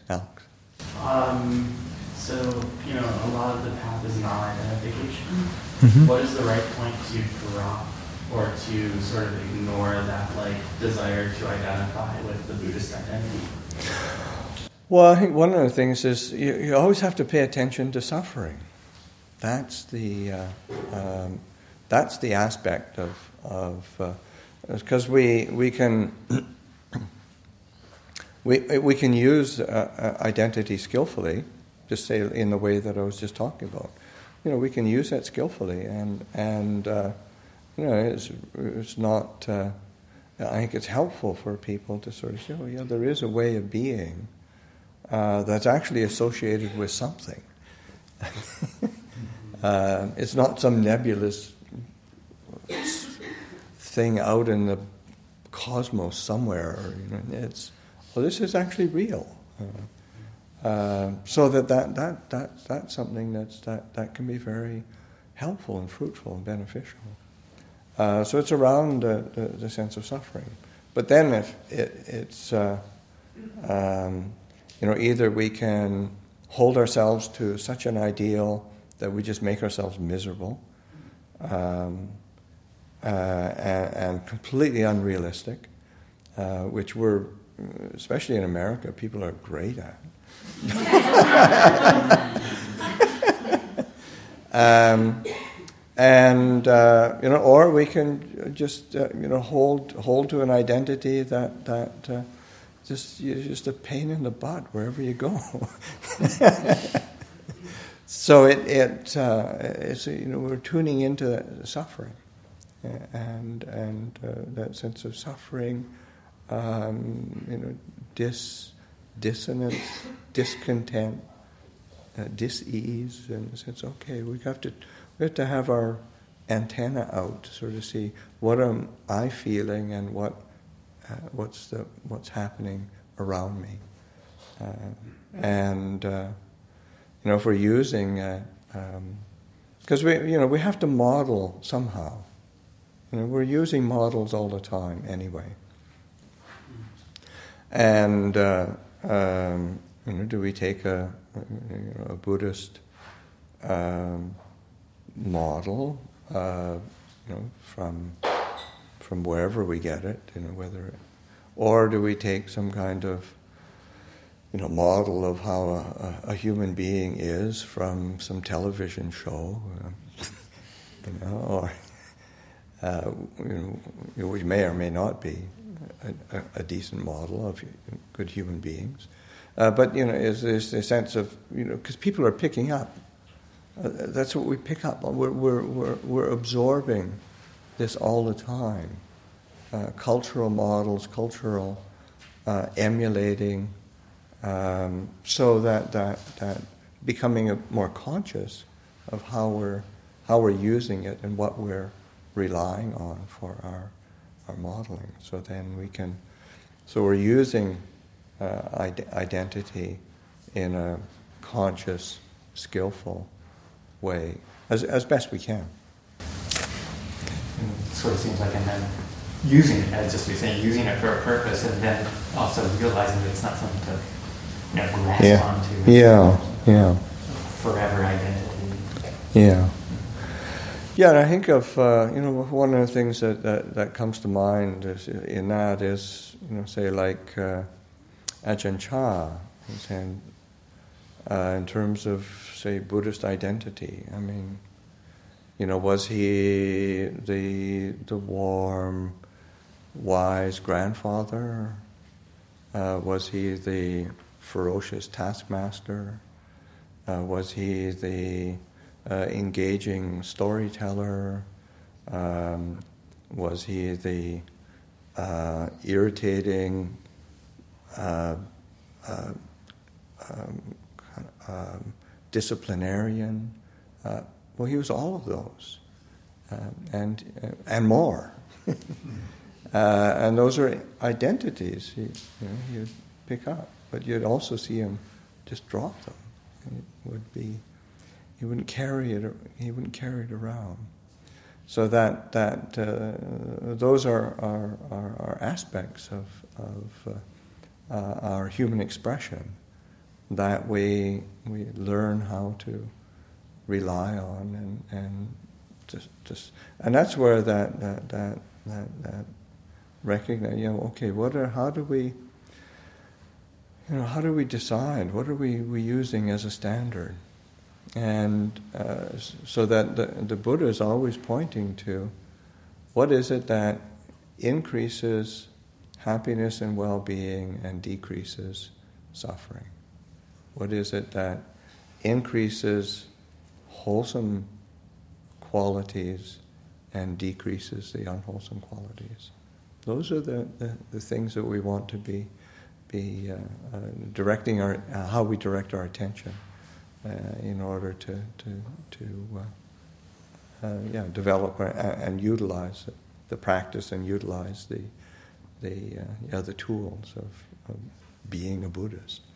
Alex? So, a lot of the path is non-identification. Mm-hmm. What is the right point to drop or to sort of ignore that desire to identify with the Buddhist identity? Well, I think one of the things is you always have to pay attention to suffering. That's the aspect of because we can we can use identity skillfully, just say in the way that I was just talking about. We can use that skillfully, and it's not. I think it's helpful for people to sort of say, oh yeah, there is a way of being that's actually associated with something. It's not some nebulous thing out in the cosmos somewhere. This is actually real. So that's something that can be very helpful and fruitful and beneficial. So it's around the sense of suffering. But then if it's either we can hold ourselves to such an ideal that we just make ourselves miserable, and completely unrealistic, which we're, especially in America, people are great at. Or we can just hold to an identity that just a pain in the butt wherever you go. So it's we're tuning into suffering, and that sense of suffering, dissonance, discontent, dis-ease, and it's okay. We have to have our antenna out to sort of see what am I feeling and what's happening around me, if we're using, because we have to model somehow. We're using models all the time anyway. And do we take a Buddhist model, from wherever we get it, or do we take some kind of model of how a human being is from some television show, or which may or may not be a decent model of good human beings, but is a sense of because people are picking up. That's what we pick up on. We're absorbing this all the time. Cultural models, cultural emulating. So that becoming more conscious of how we're using it and what we're relying on for our modeling. So then we're using identity in a conscious, skillful way as best we can. It sort of seems like, and then using it, as just you're saying, using it for a purpose, and then also realizing that it's not something to grasp onto. Yeah. Forever identity. Yeah. Yeah, and I think of one of the things that comes to mind is say like Ajahn Chah, saying in terms of say Buddhist identity. I mean, was he the warm, wise grandfather? Was he the ferocious taskmaster? Was he the engaging storyteller? Was he the irritating disciplinarian? Well, he was all of those, and more. And those are identities you'd pick up, but you'd also see him just drop them. He wouldn't carry it around. So that those are aspects of our human expression that we learn how to rely on and just and that's where that recognize, okay, how do we decide, what are we using as a standard? And so that the Buddha is always pointing to what is it that increases happiness and well-being and decreases suffering? What is it that increases wholesome qualities and decreases the unwholesome qualities? Those are the things that we want to be directing how we direct our attention in order to develop and utilize the practice and utilize the tools of being a Buddhist.